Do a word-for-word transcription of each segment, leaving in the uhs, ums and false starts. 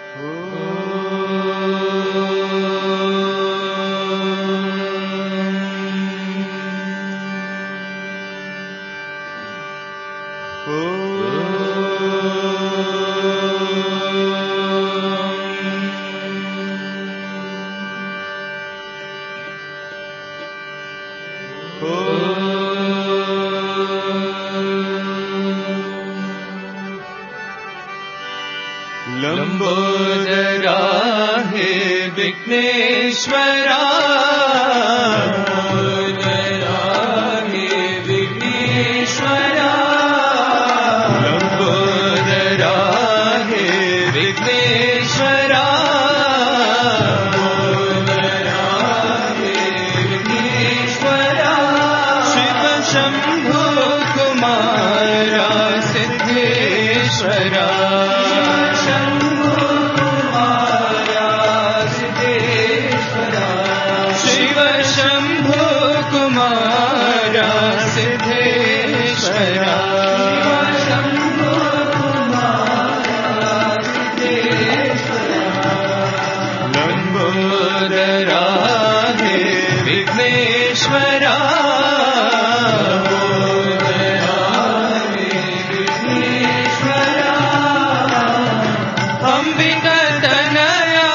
लंबोदरा हे विघ्नेश्वरा, लंबोदरा हे विघ्नेश्वरा, लंबोदरा हे विघ्नेश्वरा, लंबोदरा हे विघ्नेश्वरा, शिव शंभो कुमारा सिद्धेश्वरा, लंबोदरा हे विघ्नेश्वरा, लंबोदरा हे विघ्नेश्वरा, अंबिका तनया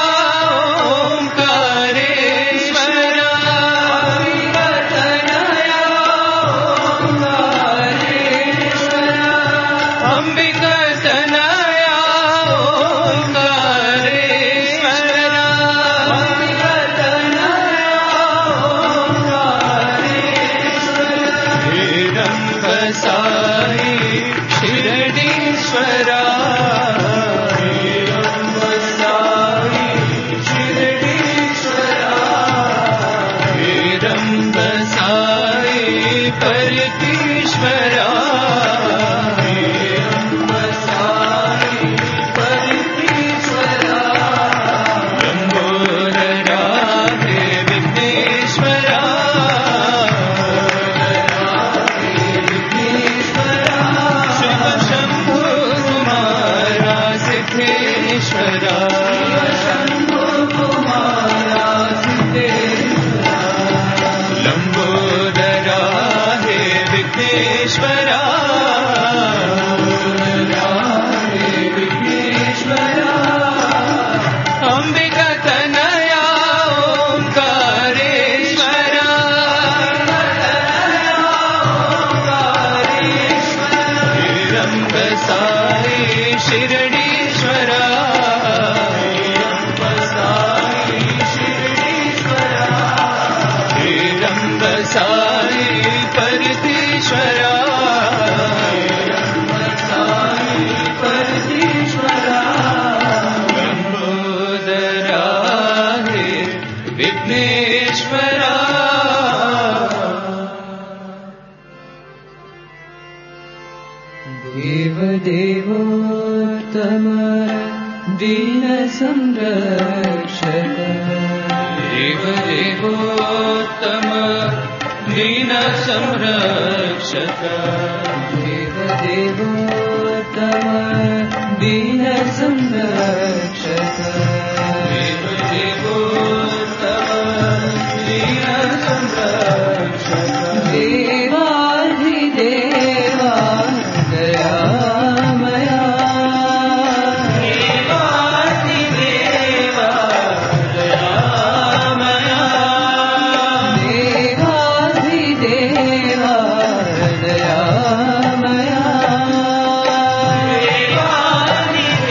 ओंकारेश्वरा, अंबिका तनया ओंकारेश्वरा, अंबिका तनया ओंकारेश्वरा, अंबिका तनया ओंकारेश्वरा, हेरंब साई शिरडीश्वरा, हेरंब साई शिरडीश्वरा, हेरंब साई परितीश्वरा, हेरंब साई परितीश्वरा, लंबोदरा हे विघ्नेश्वरा, शिव शंभो कुमारा सिद्धेश्वरा, लंबोदरा हे विघ्नेश्वरा, अंबिका तनया ओंकारेश्वरा, हेरंब साई शिरडीश्वरा, हेरंब साई शिरडीश्वरा, हेरंब साई परितीश्वरा, हेरंब साई परितीश्वरा, लंबोदरा हे विघ्नेश्वरा। देव देवोत्तम दीन संरक्षक, देव देवोत्तम दीन संरक्षक, देव देवोत्तम दीन संरक्षक, देव देवोत्तम दीन संरक्षक, देवाधिदेवा दयामया, देवाधिदेवा दयामया, देवाधिदेवा दयामया, देवाधिदेवा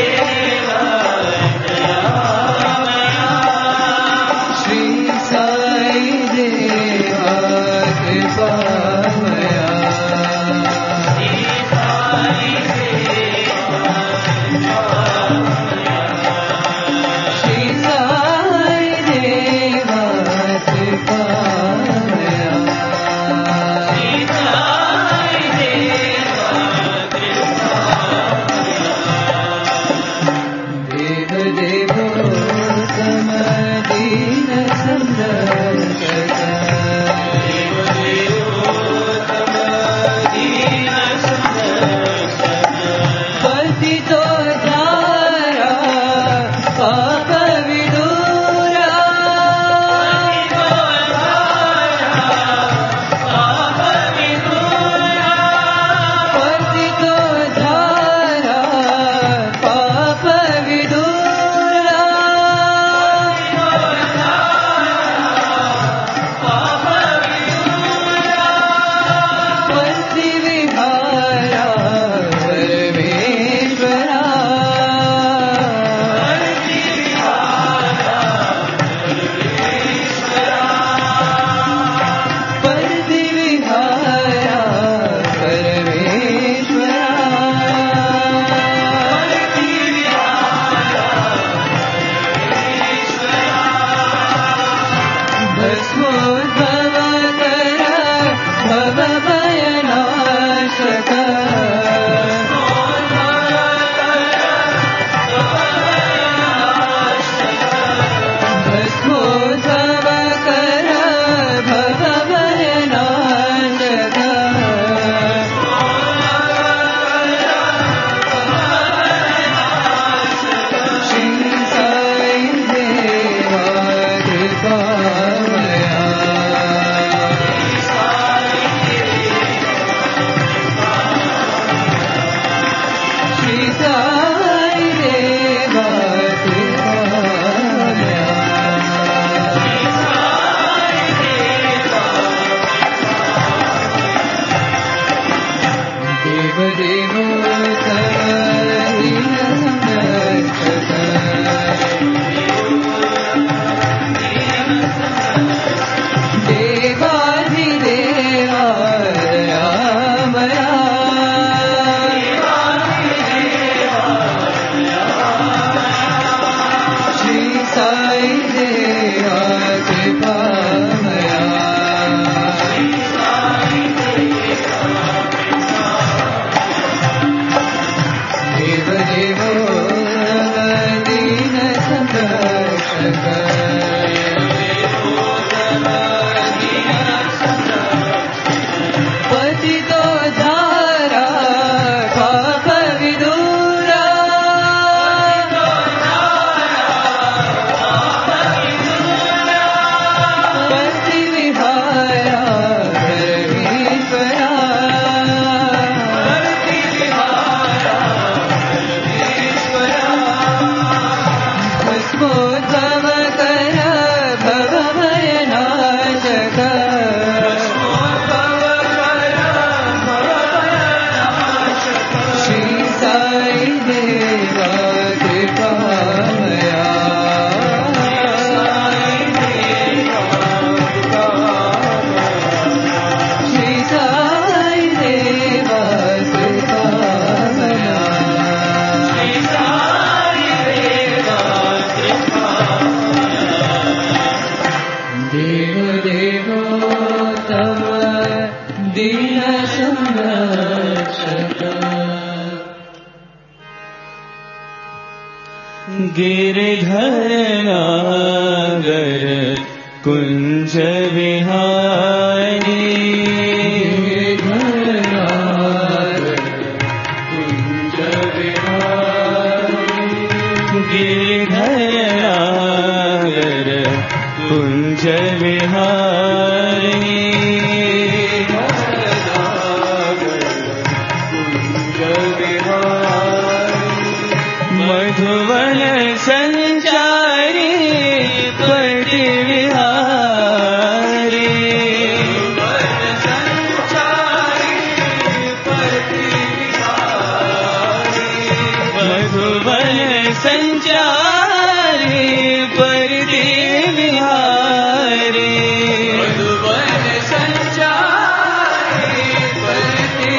गिरिधरनागर कुञ्ज विहारी गिरिधरनागर कुञ्ज विहारी मधुवन संचारी पति विहारी मधुवन संचारी पति विहारी मधुवन संचारी पति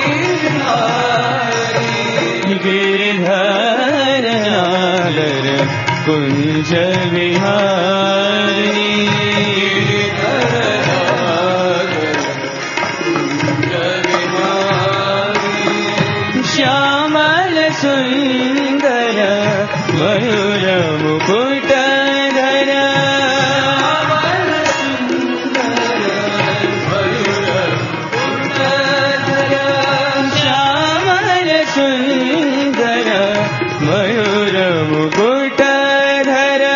विहारी गिरिधर नागर कुंज विहारी श्यामल सुंदर मयूर मुकुट धर श्यामल सुंदर मयूर मुकुट धर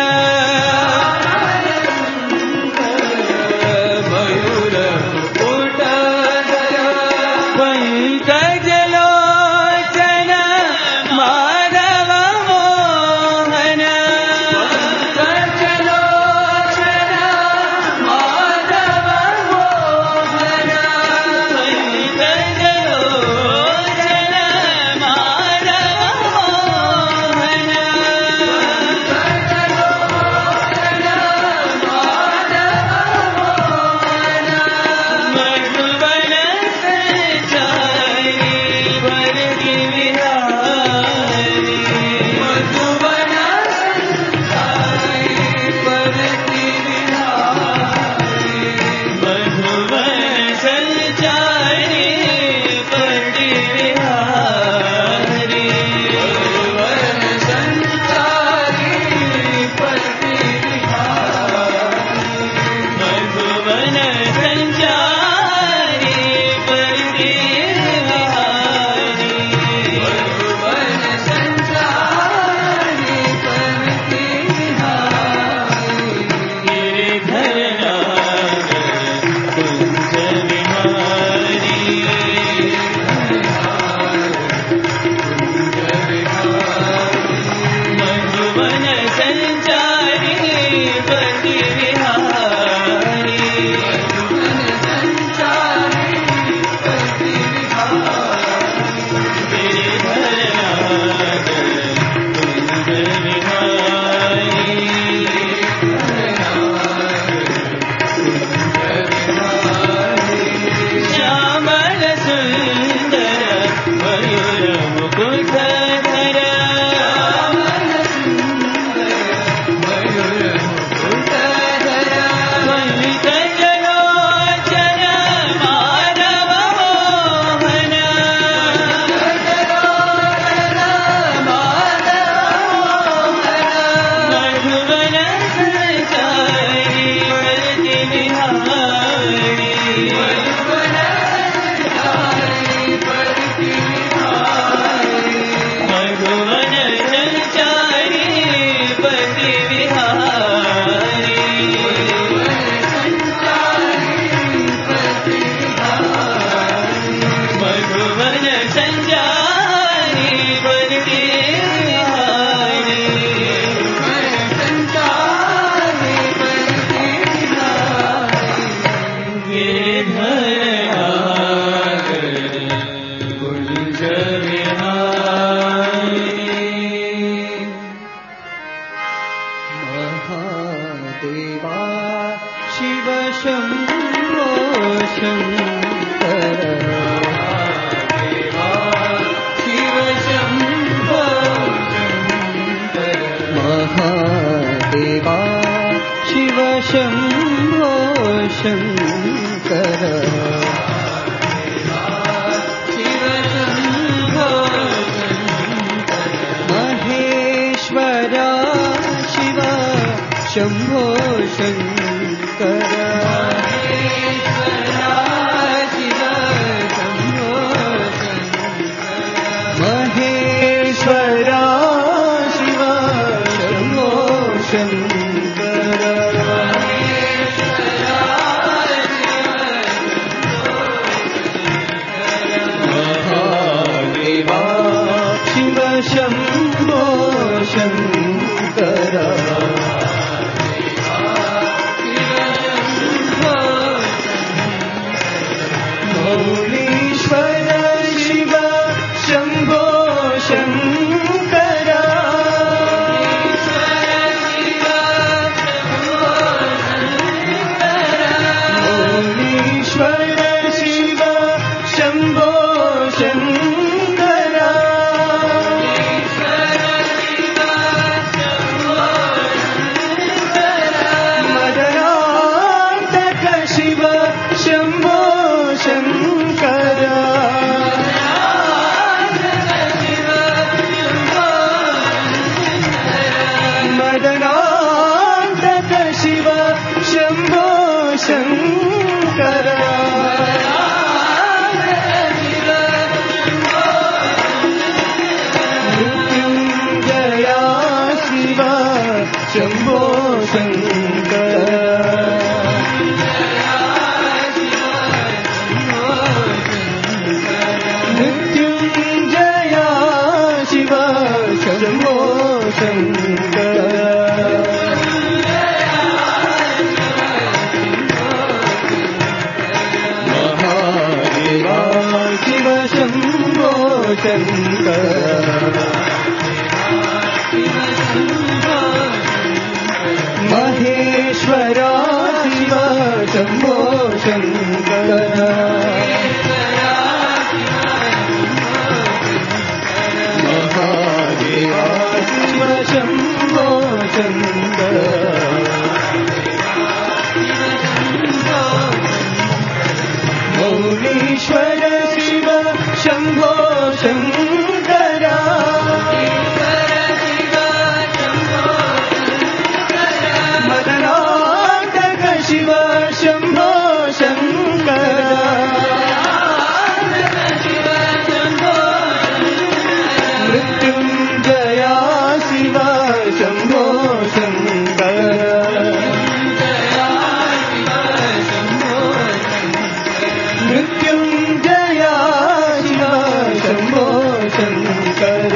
मयूर मुकुट धर पंकज लोचन माधव मोहन पंकज लोचन माधव मोहन पंकज लोचन माधव मोहन मधुवन संचारी वरदि विहारी मधुवन संचारी वरदि विहारी मधुवन संचारी वरदि विहारी मधुवन संचारी वरदि विहारी मधुवन संचारी वरदि विहारी मधुवन संचारी वरदि विहारी गिरिधरनागर कुंज विहारी मधुवन संचारी वरदि विहारी गिरिधरनागर कुंज विहारी श्यामल सुंदर मयूर मुकुट धर पंकज लोचन माधव मोहन मधुवन संचारी वरदि विहारी मधुवन संचारी पति विहारी मधुवन संचारी वरदि विहारी गिरिधरनागर कुंज विहारी महादेवा शिव शंभो शंकर शिव शंभो शंकर महादेवा शिव शंभो शंकर शिव शंभो शंकर महेश्वरा शम्भो शङ्कर महेश्वरा शिव शम्भो शङ्कर महादेवा शिव शम्भो शङ्कर मौलीश्वर शिव शम्भो शङ्कर मौलीश्वर शिव शम्भो शङ्कर मदनान्तक शिव शम्भो शङ्कर मदनान्तक शिव शम्भो शङ्कर मृत्युञ्जया शिव शम्भो शङ्कर मृत्युञ्जया शिव शम्भो शङ्कर महादेवा शिव शम्भो शङ्कर महेश्वरा शिव शम्भो शङ्कर महादेवा शिव शम्भो शङ्कर मौलीश्वर शिव शम्भो शङ्कर मदनान्तक शिव शम्भो शङ्कर मृत्युञ्जया शिव शम्भो शङ्कर मृत्युञ्जया शिव शम्भो शङ्कर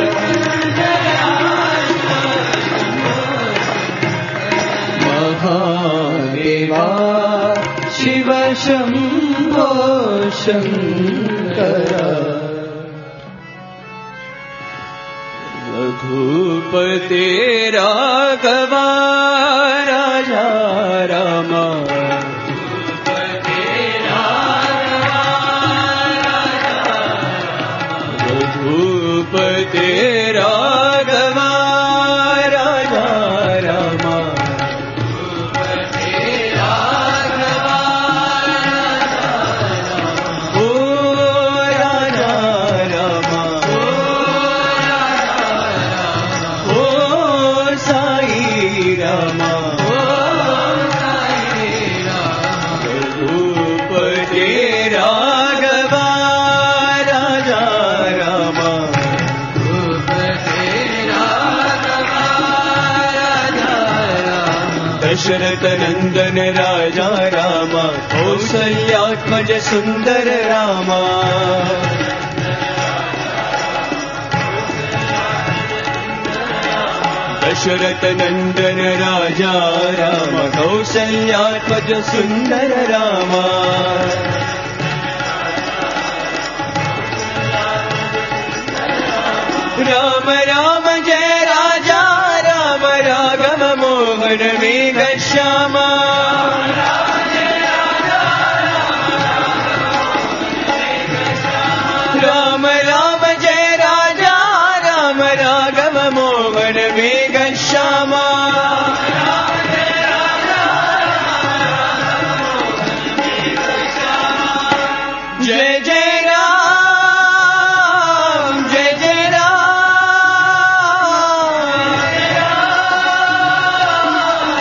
महादेवा शिव शम्भो शङ्कर रघुपते राघवा राजा रामा रघुपते राघवा राजा रामा ओ राजा रामा ओ साई रामा रघुपते राघवा राजा रामा दशरथ नंदन राजा रामा कौसल्यात्मज सुंदर रामा दशरथ नंदन राजा रामा कौसल्यात्मज सुंदर रामा राम राम जय राजा राम राघव मोहन मेघ श्यामा राम राम जय राजा राम राघव मोहन मेघ श्यामा जय जय राम जय जय राम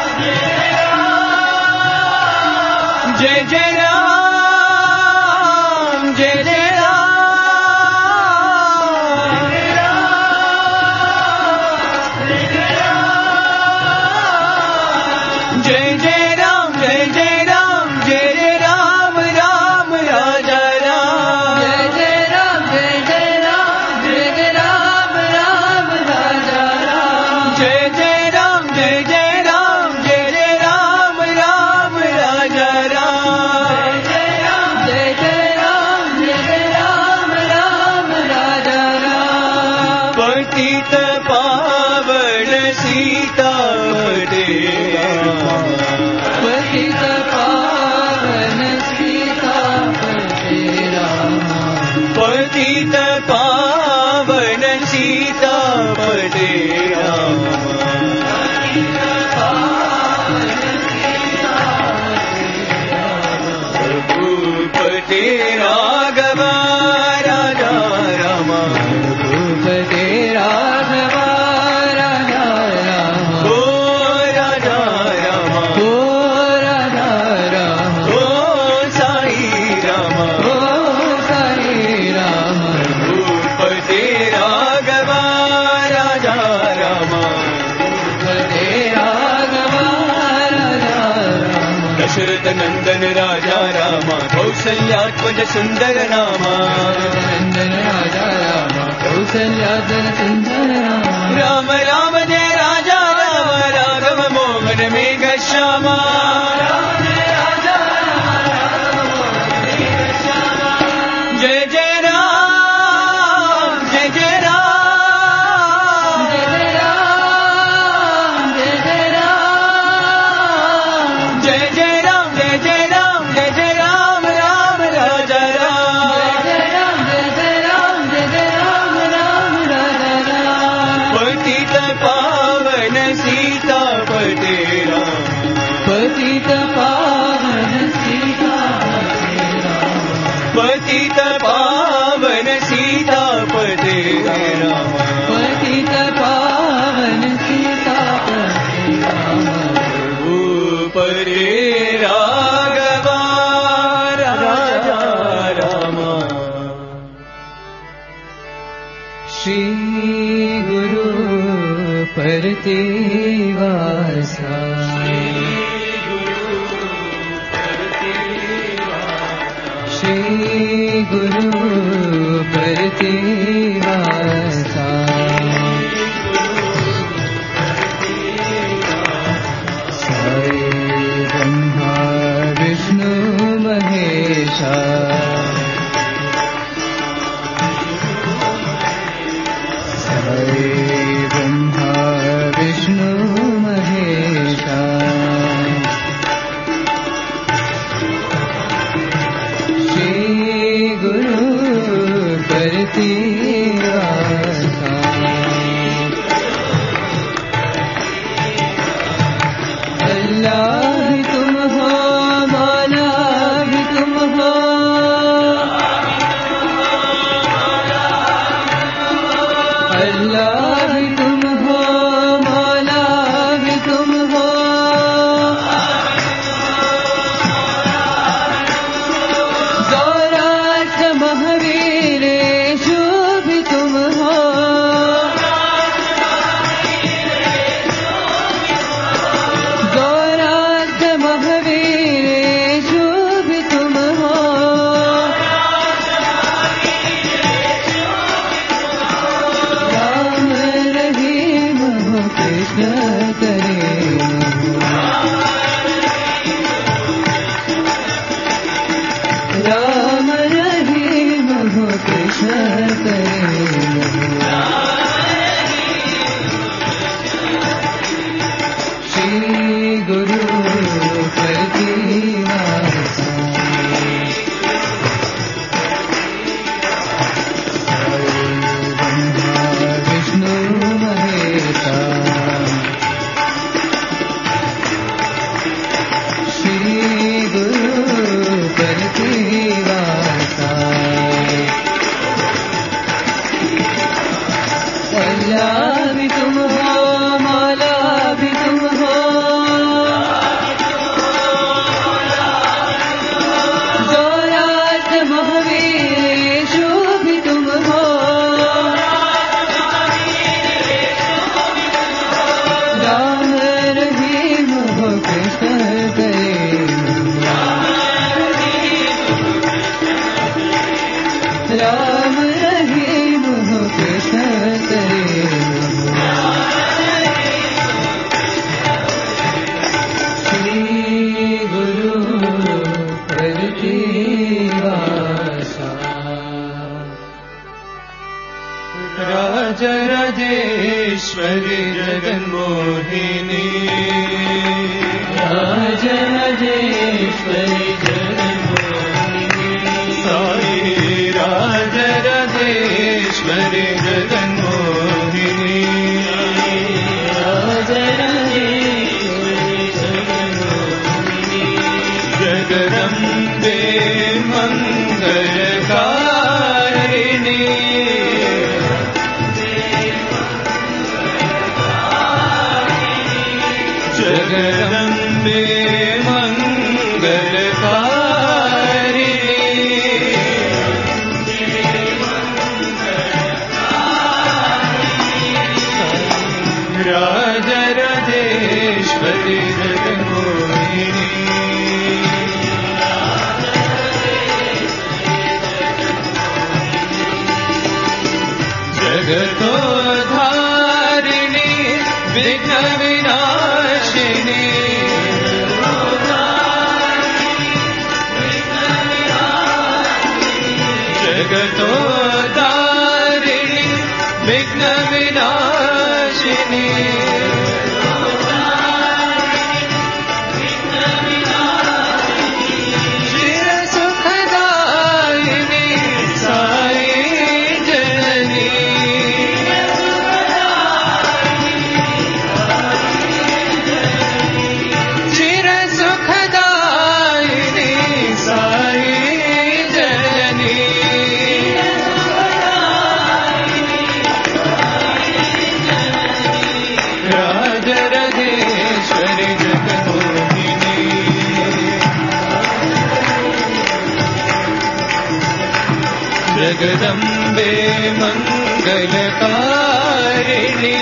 पावन सीतापते पतित पावन सीतापते राम पतित पावन सीतापते राम रघुपते राघव राजा राम रघुपते राघव राजा राम ओ राजा राम ओ राजा राम ओ साई राम ओ साई राम रघुपते राघव राजा राम रघुपते राघव राजा राम दशरथ नंदन राजा राम कौसल्यात्मज सुंदर नामा नंदन राजा राम कौसल्याधन सुंदर राम राम राम जय राजा राम राघव मोहन मेघ श्यामा जय जय राम जय जय राम जय राम जय जय राम जय जय राम जय जय राम जय जय राम राम राजा राम जय राम जय जय राम जय जय राम राम राजा राम पतित पावन सीतापते राम पतित पावन सीतापते राम पतित पावन सीतापते राम पतित पावन सीतापते राम रघुपते राघव राजा राम श्री गुरु परतेवासा श्री गुरु परतेवासा साई ब्रह्मा विष्णु महेशा साई ब्रह्मा विष्णु महेशा श्री गुरु परतेवासा अल्लाह भी तुम हो मौला भी तुम हो अल्लाह भी तुम हो मौला भी तुम हो गौराट महावीरेशु भी तुम हो गौराट महावीरेशु भी तुम हो राम रहीम हो कृष्ण करीम राम रहीम हो कृष्ण करीम श्री गुरु परतेवासा साई ब्रह्मा विष्णु महेशा राजराजेश्वरी जगन्मोहिनी राजराजेश्वरी जगन्मोहिनी साई राजराजेश्वरी जगन्मोहिनी राजराजेश्वरी जगन्मोहिनी जगदम्बे मंगलकारिणी जगदम्बे मंगलकारिणी राजराजेश्वरी जगन्मोहिनी जगतोद्धारिणी विघ्न विनाशिनी जगतोद्धारिणी विघ्न विनाशिनी चिर सुखदायिनी साई जननी चिर सुखदायिनी साई जननी राजराजेश्वरी जगन्मोहिनी जगदम्बे मंगलकारिणी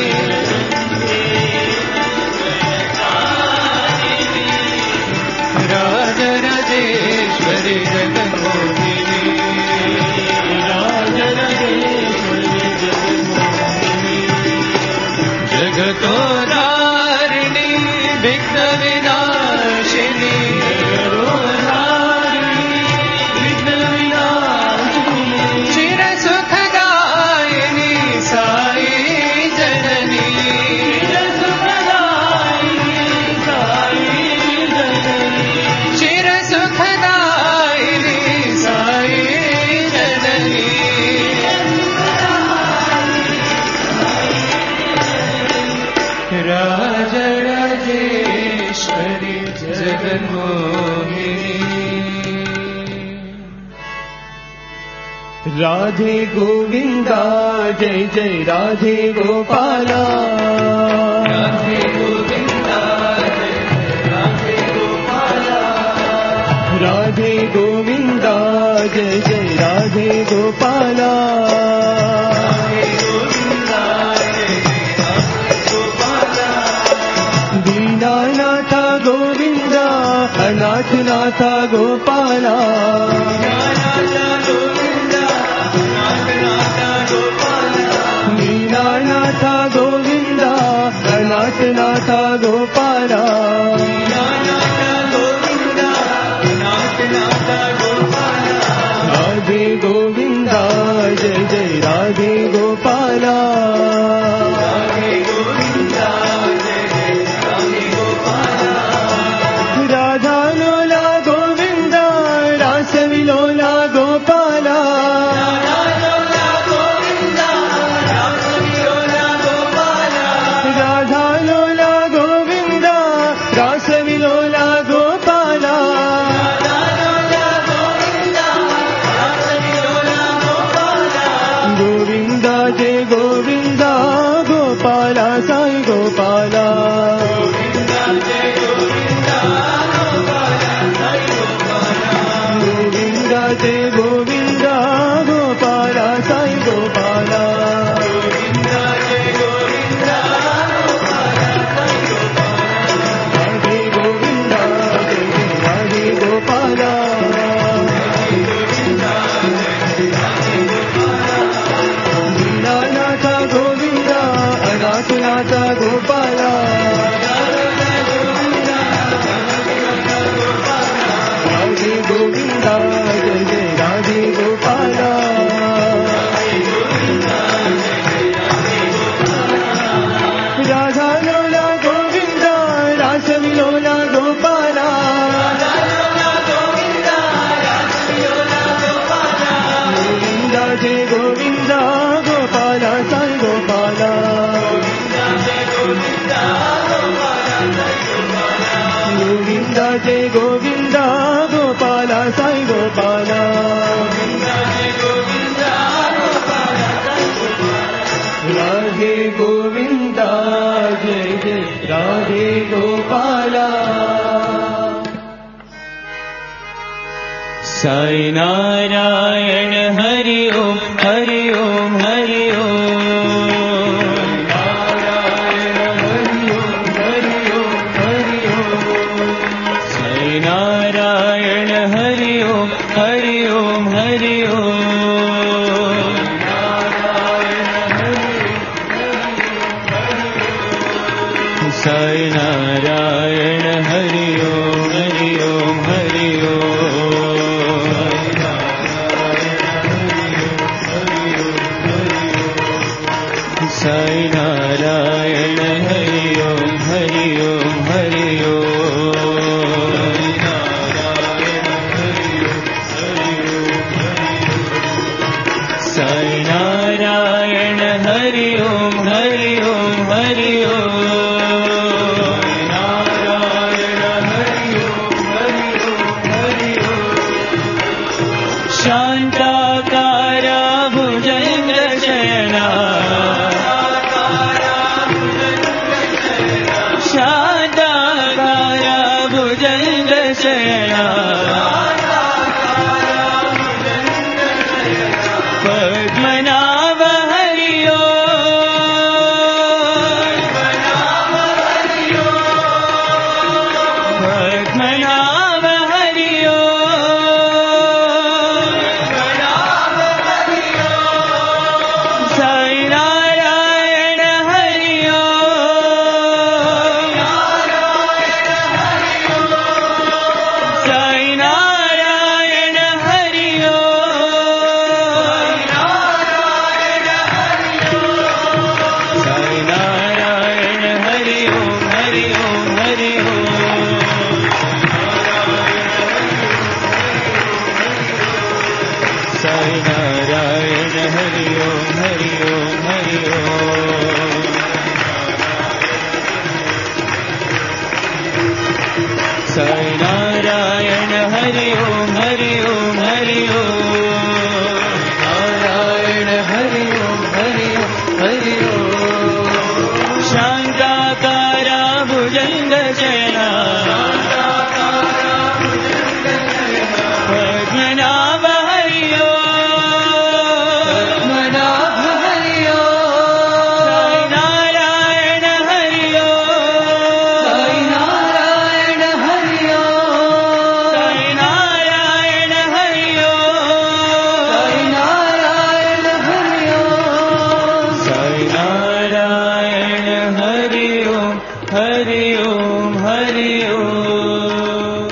राजराजेश्वरी जगन्मोहिनी राजराजेश्वरी जगन्मोहिनी जगतोद्धारिणी विघ्न विनाशिनी विघ्न विनाशिनी चिर सुखदायिनी साई जननी चिर सुखदायिनी साई जननी राजराजेश्वरी जगन्मोहिनी राधे गोविंदा जय जय राधे गोपाला राधे गोविंदा जय राधे गोपाला राधे गोविंदा जय जय राधे गोपाला राधे गोविंदा जय राधे गोपाला दीनानाथ गोविंदा अनाथ नाथ गोपाला दीनानाथ गोविंदा अनाथ नाथ गोपाला राधे गोविंदा जय जय राधे गोपाला राधा लोला गोविंदा रास विलोला गोपाला राधा लोला गोविंदा रास विलोला गोपाला गोविंदा जय गोविंदा गोपाला साई गोपाला गोविंदा जय गोविंदा गोपाला साई गोपाला राधे गोविंदा जय जय राधे गोपाला दीनानाथ गोविंदा अनाथ नाथ गोपाला राधे गोविंदा जय जय राधे गोपाला गोविंदा जय गोविंदा गोपाला साई गोपाला राधे गोविंदा जय जय राधे गोपाला साई नारायण हरि ओम हरि ओम हरि ओम नारायण हरि ओम हरि ओम हरि ओम साई नारायण हरि ओम हरि ओम हरि ओम साई नारायण हरि ओम हरि ओम हरि ओम साई नारायण हरि ओम हरि ओम हरि ओम साई नारायण हरि ओम हरि ओम हरि ओम शांताकारा भुजंग शयना शांताकारा भुजंग शयना पद्मनाभ हरि ओम पद्मनाभ हरि ओम साई नारायण हरि ओम साई नारायण हरि ओम साई नारायण हरि ओम हरि ओम हरि ओम साई नारायण हरि ओम हरि ओम हरि ओम साई नारायण हरि ओम हरि ओम हरि ओम नारायण हरि ओम हरि ओम हरि ओम शांताकारा भुजंग शयना पद्मनाभ हरि ओम पद्मनाभ हरि ओम साई नारायण हरि ओम साई नारायण हरि ओम साई नारायण हरि ओम साई नारायण हरि ओम साई नारायण हरि ओम हरि ओम हरि ओम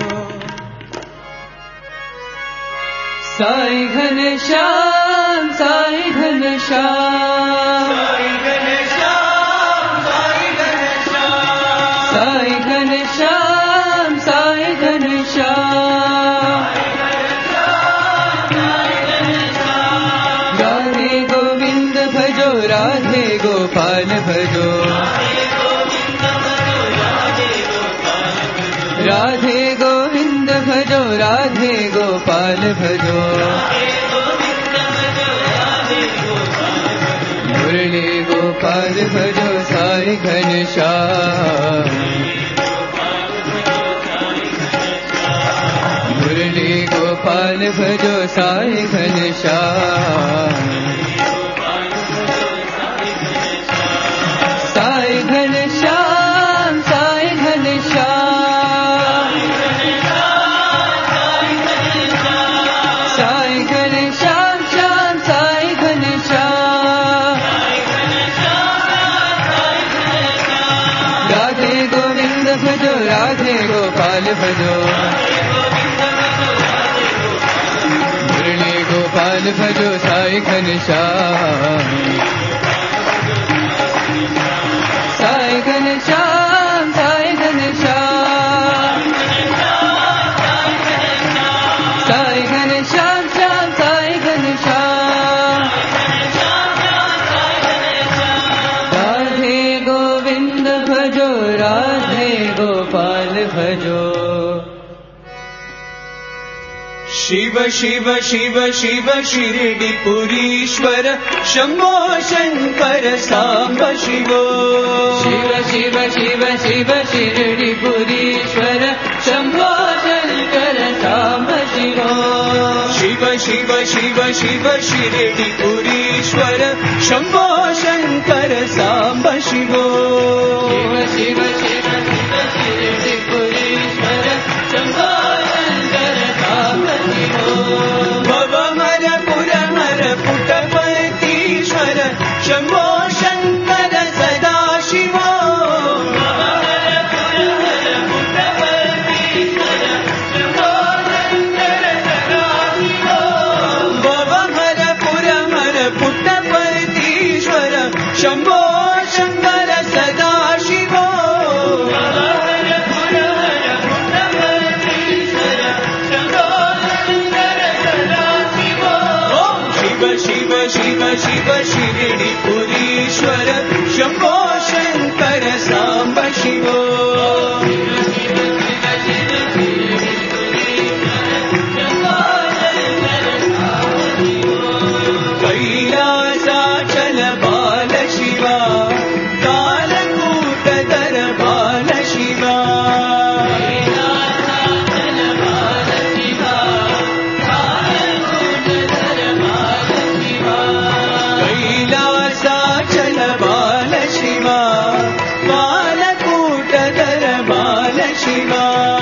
साई घनश्याम साई घनश्याम साई घनश्याम साई घनश्याम साई घनश्याम साई घनश्याम राधे गोविंद भजो राधे गोपाल भजो राधे गोविंद भजो राधे गोपाल भजो मुरली गोपाल भजो साई घनश्याम मुरली गोपाल भजो साई घनश्याम साई घनश्याम साई घनश्याम साई घनश्याम श्याम साई घनश्याम राधे गोविंद भजो राधे गोपाल भजो मुरली गोपाल भजो साई घनश्याम साई घनश्याम साई घनश्याम साई घनश्याम श्याम साई घनश्याम राधे गोविंद भज भजो। शिव शिव शिव शिव शिरडिपुरीश्वर शम्भो शङ्कर साम्ब शिवो। शिव शिव शिव शिव शिरडिपुरीश्वर शम्भो शङ्कर साम्ब शिवो। शिव शिव शिव शिव शिरडिपुरीश्वर शम्भो शङ्कर साम्ब शिवो। शिव शिव शिव शिव शिरडिपुरीश्वर शम्भो शङ्कर साम्ब शिवो। भवमर पुरमर पुटपतीश्वर शम्भो शङ्कर सदा शिवो। भवमर पुरमर पुटपतीश्वर शम्भो शङ्कर सदा शिवो। शिव शिव शिव शिरडिपुरीश्वर शम्भो शङ्कर साम्ब शिवो। कैलासाचल बाल शिवा कालकूटधर बाल शिवा। कैलासाचल बाल शिवा कालकूटधर बाल शिवा।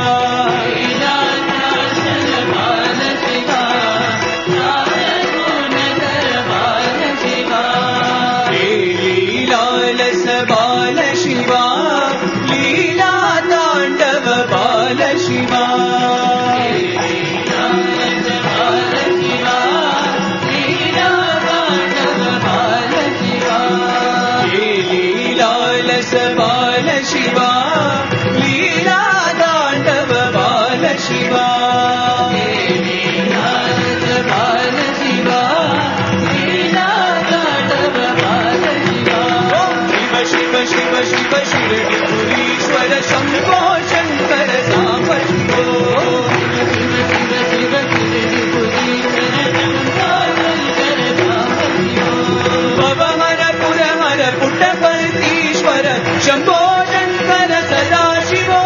लीलालस बाल शिवा लीला ताण्डव बाल शिवा। लीलालस बाल शिवा लीला ताण्डव बाल शिवा। शिव शिव शिव शिरडिपुरीश्वर शम्भो शङ्कर साम्ब शिवो। भवमर पुरमर पुटपतीश्वर शम्भो शङ्कर सदा शिवो।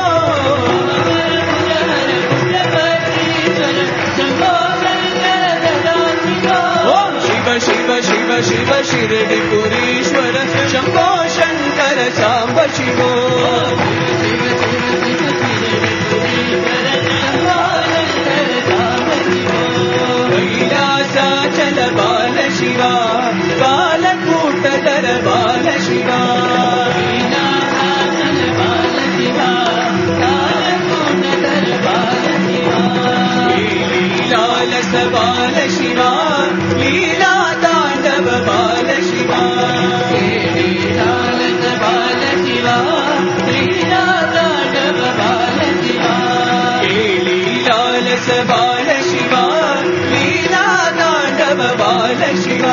शिव शिव शिव शिव शिरडिपुरीश्वर शम्भो शङ्कर साम्ब शिवो। कैलासाचल बाल शिवा कालकूटधर बाल शिवा। लीलालस बाल शिवा लीला ताण्डव बाल शिवा। लीलालस बाल शिवा लीला ताण्डव बाल शिवा।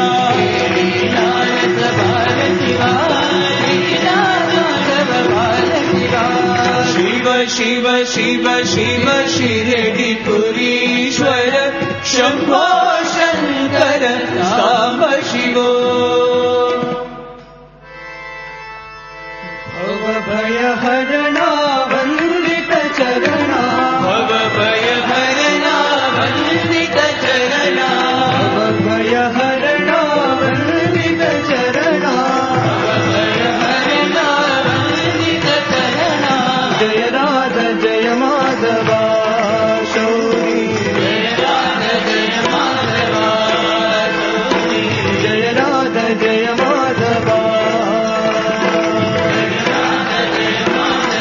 शिव शिव शिव शिव शिरडिपुरीश्वर शम्भो शङ्कर साम्ब शिवो। भवभयहरणा वन्दित चरणा भवभयहरणा वन्दित चरणा भवभयहरणा वन्दित चरणा भवभयहरणा वन्दित चरणा। जय राधा जय माधवा शौरी जय राधा जय माधवा शौरी जय राधा जय माधवा। जय राधा जय माधवा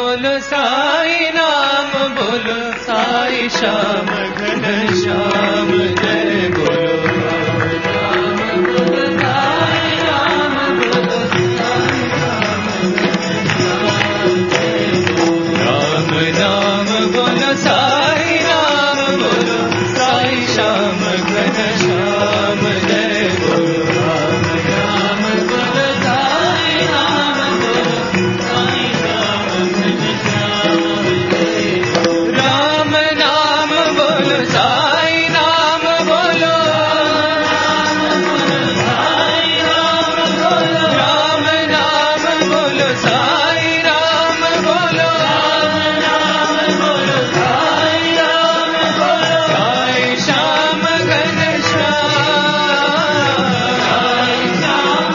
बोलो साई नाम बोलो साई श्याम घन श्याम जय बोलो राम नाम बोलो साई नाम बोलो साई श्याम घन श्याम जय बोलो राम नाम बोलो साई नाम बोलो साई श्याम घन श्याम जय बोलो राम नाम बोलो साई नाम बोलो राम नाम बोलो साई नाम बोलो साई श्याम घन श्याम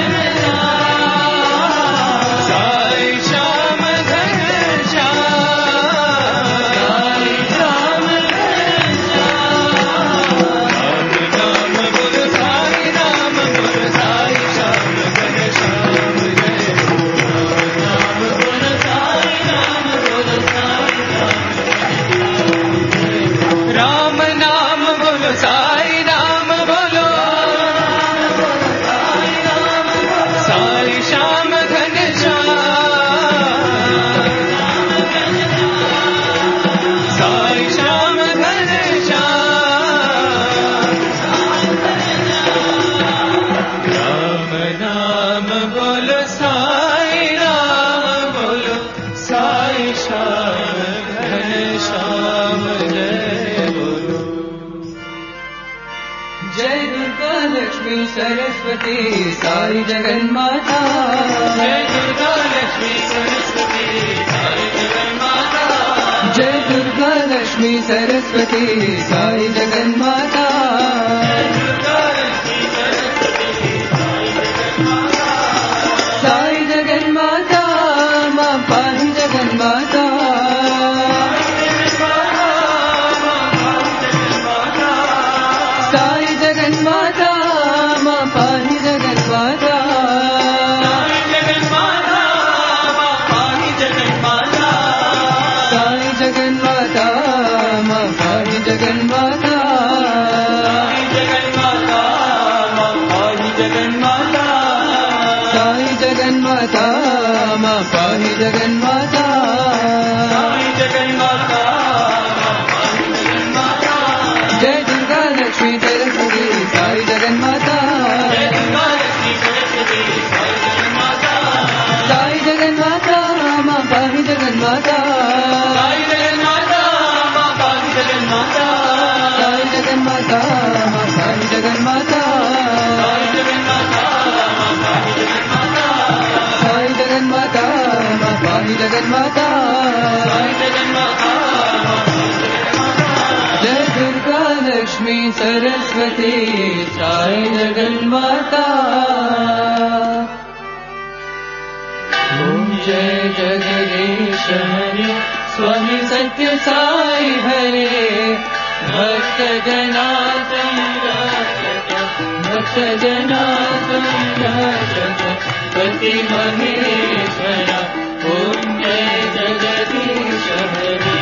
साई श्याम घन श्याम राम नाम बोलो साई नाम बोलो साई श्याम घन श्याम जय राम नाम बोलो साई नाम बोलो साई श्याम घन श्याम साई श्याम घन श्याम राम नाम बोलो साई नाम बोलो साई श्याम घन श्याम जय बोलो जय दुर्गा लक्ष्मी सरस्वती साई जगन्माता जय दुर्गा लक्ष्मी सरस्वती साई जगन्माता जय दुर्गा लक्ष्मी सरस्वती साई जगन्माता साई जगन्माता मां पाहि जगन्माता साई जगन्माता मां पाहि जगन्माता साई जगन्माता मां पाहि जगन्माता साई जगन्माता मां पाहि जगन्माता जय दुर्गा लक्ष्मी सरस्वती साई जगन्माता साई जगन्माता मां पाहि जगन्माता साई जगन्माता मां पाहि जगन्माता साई जगन्माता मां पाहि जगन्माता जय दुर्गा लक्ष्मी सरस्वती साई जगन्माता ओम जय जगदीश हरे स्वामी सत्य साई हरे भक्त जनार्दन भक्त जनार्दन पति महेश्वरा ओम जय जगदीश हरे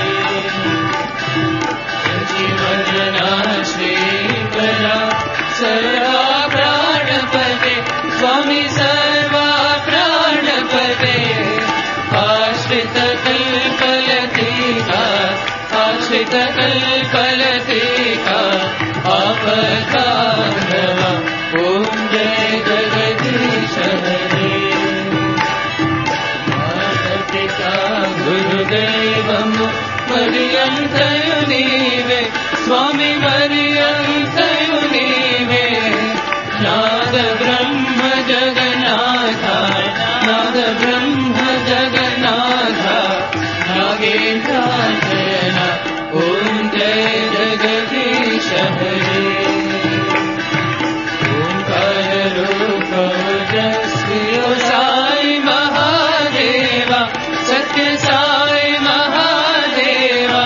जीवना श्रीकरा सर्वा प्राणपते स्वामी सर्वा प्राणपते आश्रित कल्पलतिका आश्रित कल्पलतिका आपकार्णवा ओम जय जगदीश हरे माता गुरुदेवं पर्यन्तयो नीवे स्वामी पर्यन्तयो नीवे नाद ब्रह्म जगन्नाथ नाद ब्रह्म जगन्नाथ नागेन्द्राशयन ओम जय जगदीश हरे ओंकार रूप ओजस्वी साई महादेवा सत्य साई महादेवा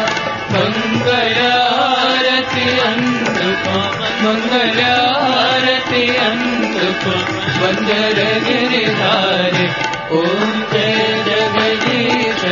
मंगलारती अंधुको मंगलारती अंधुको वंदर गिरिधारे ओम जय जगदीश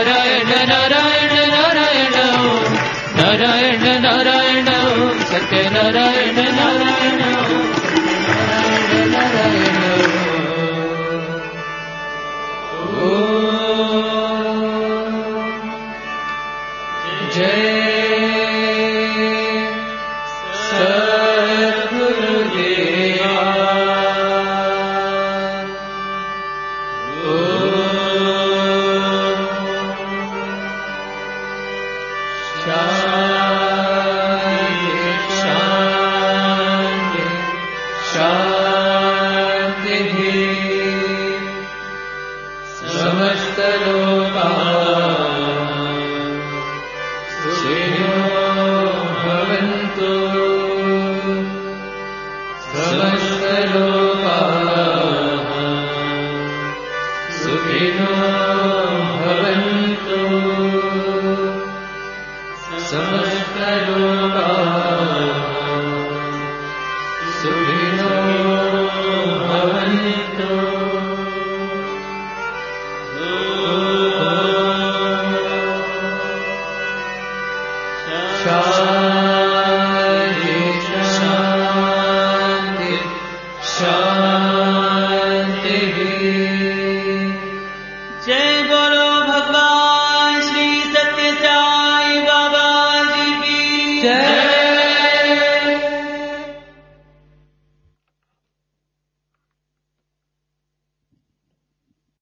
नारायण नारायण नारायण ओम नारायण नारायण ओम सत्य नारायण नारायण ओम नारायण नारायण ओम जय Shah